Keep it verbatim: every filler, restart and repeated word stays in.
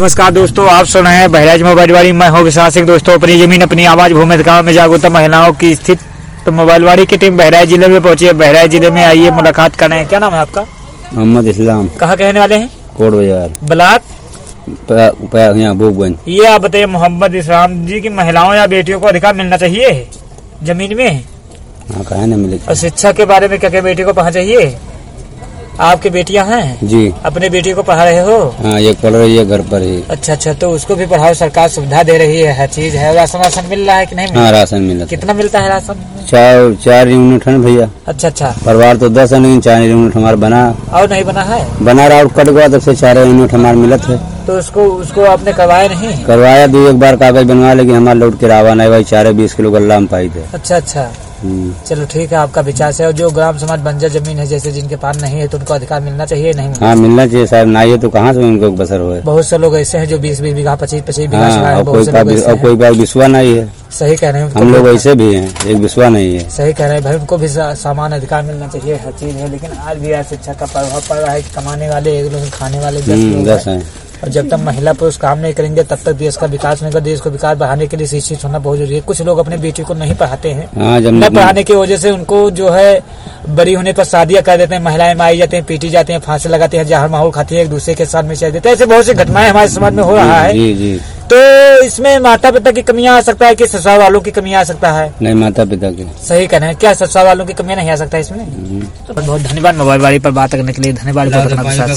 नमस्कार दोस्तों, आप सुन रहे हैं बहराइच मोबाइलवाड़ी। मैं हूँ विशाल सिंह। दोस्तों, अपनी जमीन अपनी आवाज भूमि गाँव में जागरूकता महिलाओं की स्थित तो मोबाइलवाड़ी की टीम बहराइच जिले में पहुंची है। बहराइच जिले में आइए मुलाकात करें। क्या नाम है आपका? मोहम्मद इस्लाम। कहाँ के रहने वाले हैं? कोट बाजार ब्लॉक भोगगंज। ये आप बताइए मोहम्मद इस्लाम जी की महिलाओं या बेटियों को अधिकार मिलना चाहिए जमीन में? हाँ, कहा नहीं मिले। और शिक्षा के बारे में क्या क्या बेटी को पढ़ा चाहिए? आपकी बेटियां हैं जी? अपने बेटी को पढ़ा रहे हो? हाँ, एक पढ़ रही है घर पर ही। अच्छा अच्छा, तो उसको भी पढ़ाओ। सरकार सुविधा दे रही है, हर चीज है। राशन राशन मिल रहा है कि नहीं? हाँ, राशन मिला। कितना मिलता है राशन? चार चार यूनिट है भैया। अच्छा अच्छा, परिवार तो दस है लेकिन चार यूनिट हमारा बना और नहीं बना है? बना रहा कट गया तब से चार यूनिट हमारा मिलत है। तो उसको उसको आपने करवाया नहीं? करवाया भी एक बार कागज बनवा, लेकिन हमारा लौट के रावा नहीं भाई। चार बीस किलो गल्ला हम पाई थे। अच्छा अच्छा, चलो ठीक है, आपका विचार है। और जो ग्राम समाज बंजर जमीन है, जैसे जिनके पास नहीं है, तो उनको अधिकार मिलना चाहिए नहीं? हाँ, मिलना चाहिए साहब। नहीं है तो कहाँ से उनको बसर हो? बहुत से लोग ऐसे हैं जो बीस बीस बीघा पच्चीस पच्चीस बीघा हाँ, और कोई बात विश्वास नहीं है। सही कह रहे हैं, हम लोग ऐसे भी हैं, एक विश्वास नहीं है। सही कह रहे हैं भाई, उनको भी समान अधिकार मिलना चाहिए, हर चीज है। लेकिन आज भी आज शिक्षा का प्रभाव पड़ रहा है। कमाने वाले एक लोग, खाने वाले दस हैं। और जब तक महिला पुरुष काम नहीं करेंगे तब तक देश का विकास नहीं होगा। देश को विकास बढ़ाने के लिए शिक्षित होना बहुत जरूरी है। कुछ लोग अपने बेटी को नहीं पढ़ाते हैं। हाँ, जब न पढ़ाने की वजह से उनको जो है बड़ी होने पर शादियां कर देते हैं। महिलाएं मारी जाती हैं, पीटी जाती हैं, फांसी लगाते हैं, जहर माहौल खाती है, एक दूसरे के साथ में चल देते हैं। ऐसे बहुत सी घटनाएं हमारे समाज में हो रहा है। जी जी। तो इसमें माता पिता की कमियां आ सकता है कि ससुराल वालों की कमियां आ सकता है? नहीं, माता पिता की। सही कहना है। क्या ससुराल वालों की कमियां नहीं आ सकता इसमें? तो बहुत धन्यवाद मोबाइलवाड़ी पर बात करने के लिए। धन्यवाद।